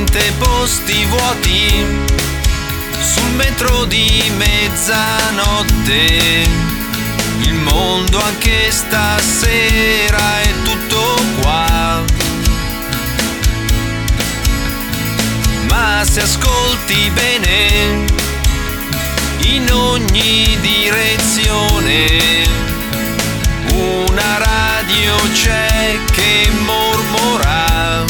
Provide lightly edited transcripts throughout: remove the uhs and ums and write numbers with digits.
tante posti vuoti sul metro di mezzanotte. Il mondo anche stasera è tutto qua. Ma se ascolti bene, in ogni direzione una radio c'è che mormora,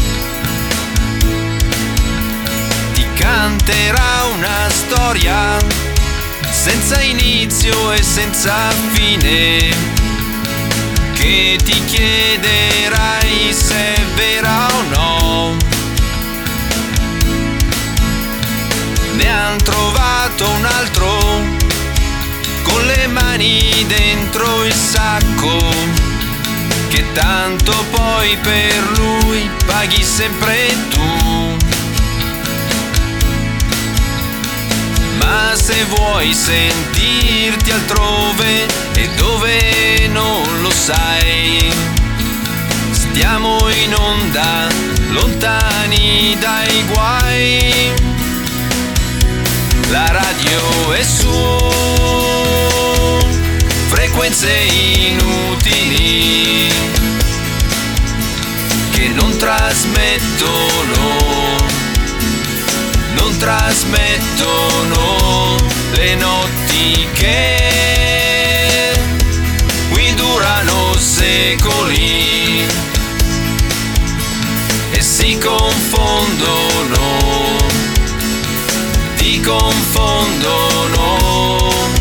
ti canterà una storia senza inizio e senza fine, che ti chiederai se è vera o no. Ne han trovato un altro con le mani dentro il sacco, che tanto poi per lui paghi sempre tu. Ma se vuoi sentirti altrove e dove non lo sai, stiamo in onda lontani dai guai. La radio è su frequenze inutili che non trasmettono le notti che qui durano secoli e si confondono, ti confondono.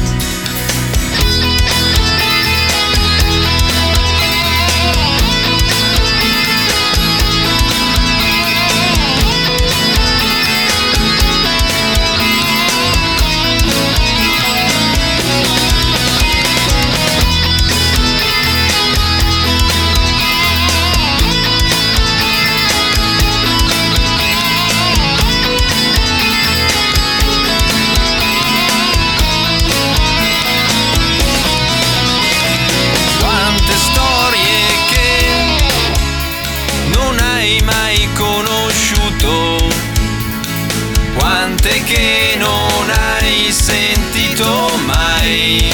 Quante che non hai sentito mai.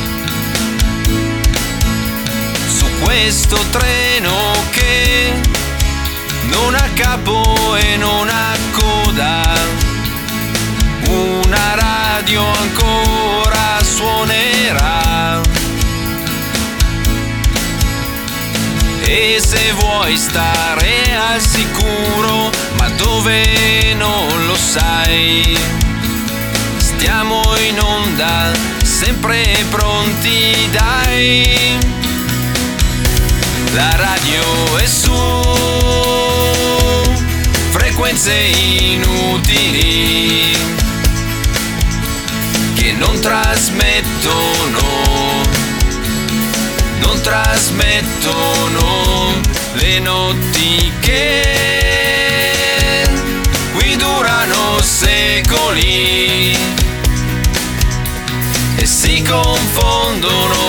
Su questo treno che non ha capo e non ha coda, una radio ancora suonerà. E se vuoi stare al sicuro, ma dove non lo sai, stiamo in onda, sempre pronti, dai. La radio è su frequenze inutili che non trasmettono le notti che qui durano secoli e si confondono.